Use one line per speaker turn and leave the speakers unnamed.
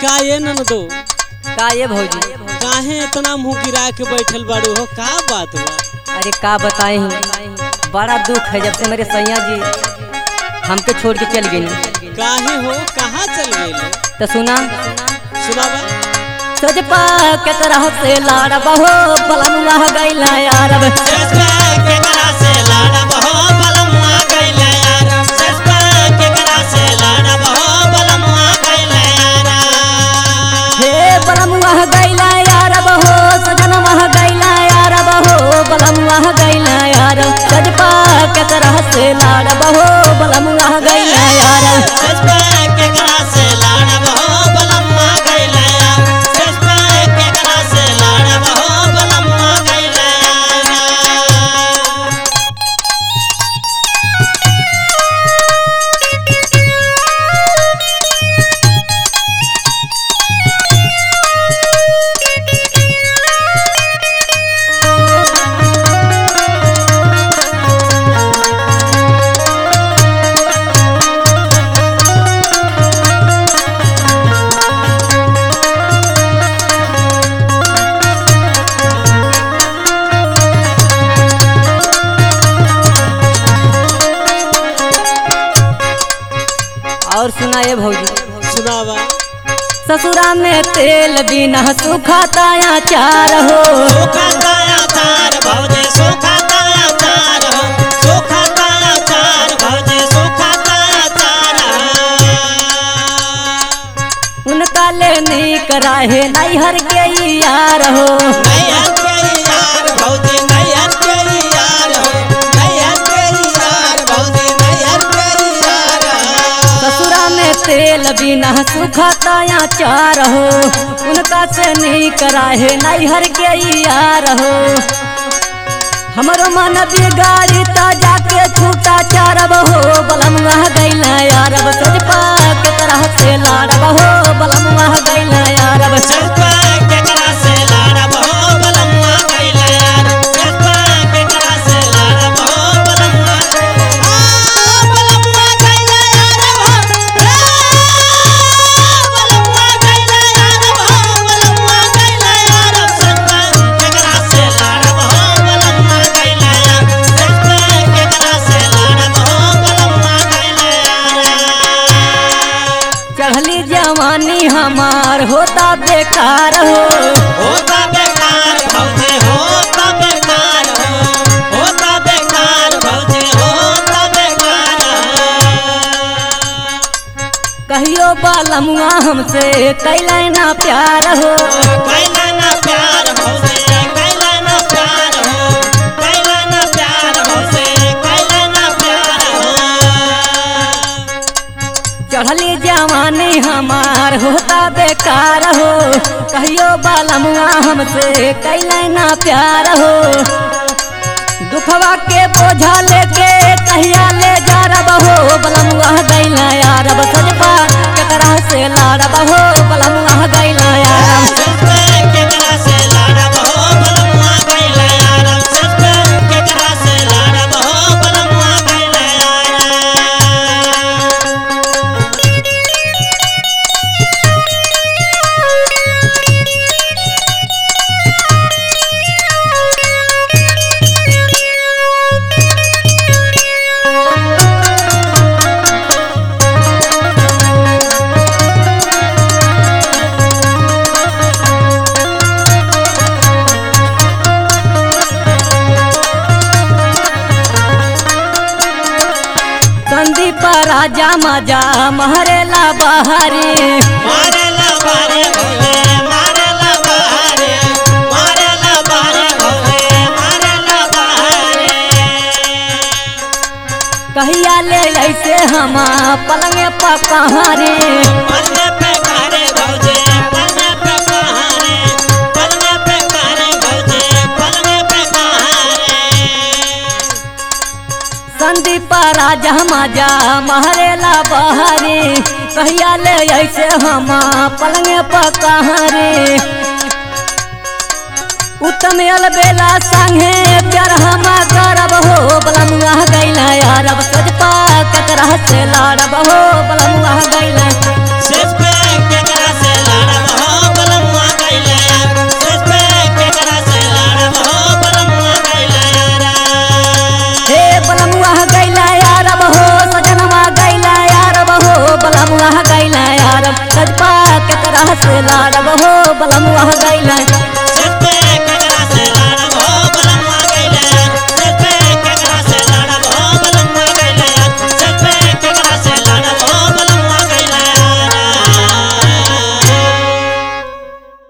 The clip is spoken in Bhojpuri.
का ये ननदो
का ये भौजी
काहे इतना मुंह गिरा के बैठल बाड़ू हो, का बात बा?
अरे का बताए बड़ा दुख है जब से मेरे सैया जी हमके छोड़ के चल गई।
काहे हो, कहाँ चल गए?
तो सुना
सुनावा।
सजपा के तरह से लाड़ बहो बलमुआ गइला यार बलमुआ गइला यार बहो सजनवा गइला यार बहो बलमुआ गइला यार सजपा के तरह से लाड़ बहो बलमुआ गइला यार और सुना ये भौजी
सुनावा।
ससुरा में तेल बिना सुखाता अचार हो उनका ले नहीं कराहे नैहर के यार हो तेल बिना सुखाता अचार हो उनका से नहीं कराहे नैहर के यार हो हमरो मन बिगाड़ी ता जाके छूटा चारब हो बलमुआ गइला यारब सजपा के तरह से लाड़ब हो बलमुआ गइला यारब
सजपा के तरह से लाड़ब हो बलमुआ गइला यारब सजपा के तरह से लाड़ब हो बलमुआ
चढ़ली जवानी हमार होता बेकार हो
होता बेकार भौजी होता बेकार होता बेकार भौजी होता बेकार
कहियो बलमुआ हमसे कैला ना प्यार हो
कैला ना प्यार भौजी कैला ना प्यार हो कैला ना प्यार भौजी कैला ना प्यार हो
चढ़ली जवानी हमार होता बेकार हो कहियो बलमुआ हमसे कैला ना प्यार हो दुखवा के बोझा लेके कहिया ले जा रब हो बलमुआ गइला यारब सजपा के तरह से लाड़ब हो बलमुआ गइला यारब
सजपा के तरह से लाड़ब हो बलमुआ गइला यारब सजपा के तरह से लाड़ब हो बलमुआ गइला यारब
संदीप राजा मजा महरेला बहारी
मारेला बारे भोले मारेला बारे मारेला बारे भोले मारेला बारे
कहिया ले ऐसे हमा पलंगे पकहारी
पलने पे कारे भौजे पलने पे कहारे पलने पे कारे भौजे पलने पे कहारे
संदीप राजा मजा महरेला बहारी कहिया ले ऐसे हमा पलंगे पकहारी उत्तम अलबेला संगे प्यार हमा करब हो बलमुआ गइला यारब सजपा के तरह से लाड़ब हो बलमुआ गइला
सजपा के तरह से लाड़ब
से लाड़ब हो बलमुआ गैले